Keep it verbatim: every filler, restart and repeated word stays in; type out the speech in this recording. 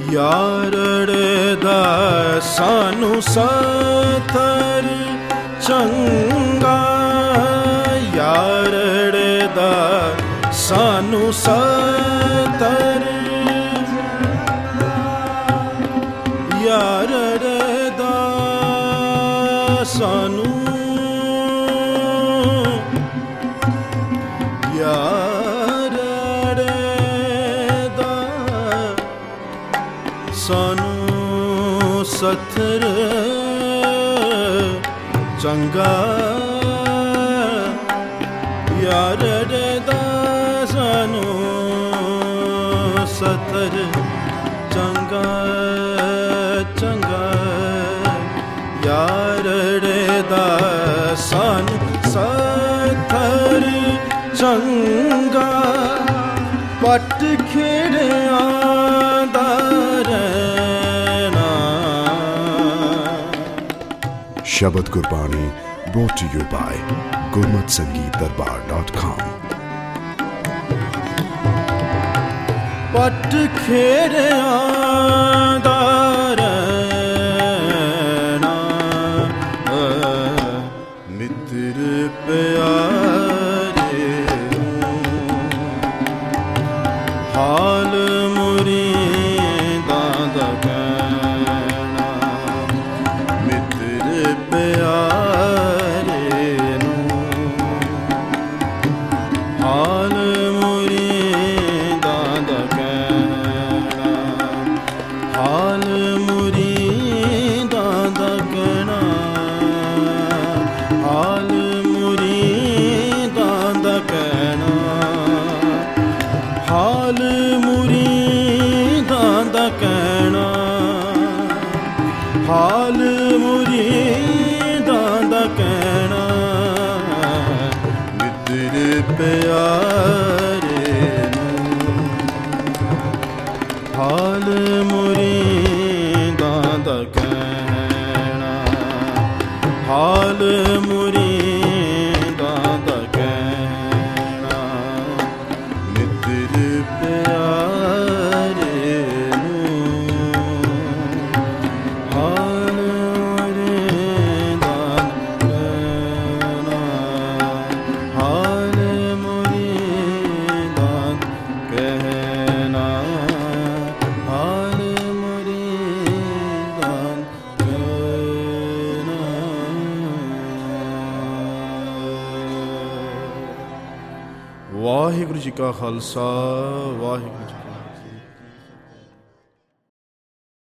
ਯਾਰੜੇ ਦਾ ਸਾਨੂੰ ਸਤਰ ਚੰਗਾ, ਯਾਰੜੇ ਦਾ ਸਾਨੂੰ ਸਤਰ, ਯਾਰੜੇ ਦਾ ਸਾਨੂੰ, ਯਾਰੜੇ ਦਾ ਸਾਨੂੰ ਸਤਰ ਚੰਗਾ, ਯਾਰੜੇ ਦਾ ਸਾਨੂੰ ਸਤਰ ਚੰਗਾ ਚੰਗਾ, ਯਾਰੜੇ ਦਾ ਸਾਨੂੰ ਸਤਰ ਚੰਗਾ, ਪੱਟ ਖੇੜਿਆਂ ਦਾ ਰਹਿਣਾ। ਸ਼ਬਦ Gurbani brought to you by gurmat sangeet darbar dot com। ਪੱਟ ਖੇੜਿਆਂ ਦਾ ਰਹਿਣਾ, ਮਿੱਤਰ ਪਿਆਰੇ ਨੂੰ ਹਾਲ ਮੁਰੀਦਾਂ ਦਾ ਕਹਿਣਾ, ਮਿੱਤਰ ਪਿਆਰੇ ਨੂੰ ਹਾਲ ਮੁਰੀਦਾਂ ਦਾ ਕਹਿਣਾ, ਹਾਲ ਮੁਰੀਦਾਂ ਦਾ ਕਹਿਣਾ, ਹਾਲ ਮੁਰੀਦਾਂ ਦਾ ਕਹਿਣਾ, ਹਾਲ ਮੁਰੀਦਾਂ ਦਾ ਕਹਿਣਾ, ਹਾਲ ਮੁਰੀਦਾਂ ਦਾ ਕਹਿਣਾ, ਮਿੱਤਰ ਪਿਆਰੇ ਨੂੰ ਹਾਲ ਮੁਰੀਦਾਂ ਦਾ ਕਹਿਣਾ, ਹਾਲ ਮੁਰੀਦਾਂ ਦਾ ਕਹਿਣਾ, ਮਿੱਤਰ ਪਿਆਰੇ ਨੂੰ ਹਾਲ ਮੁਰੀਦਾਂ ਦਾ ਕਹਿਣਾ, ਹਾਲ ਮੁਰੀਦਾਂ ਦਾ ਕਹਿਣਾ, ਹਾਲ ਮੁਰੀਦਾਂ ਦਾ ਕਹਿਣਾ। ਵਾਹਿਗੁਰੂ ਜੀ ਕਾ ਖਾਲਸਾ, ਵਾਹਿਗੁਰੂ ਜੀ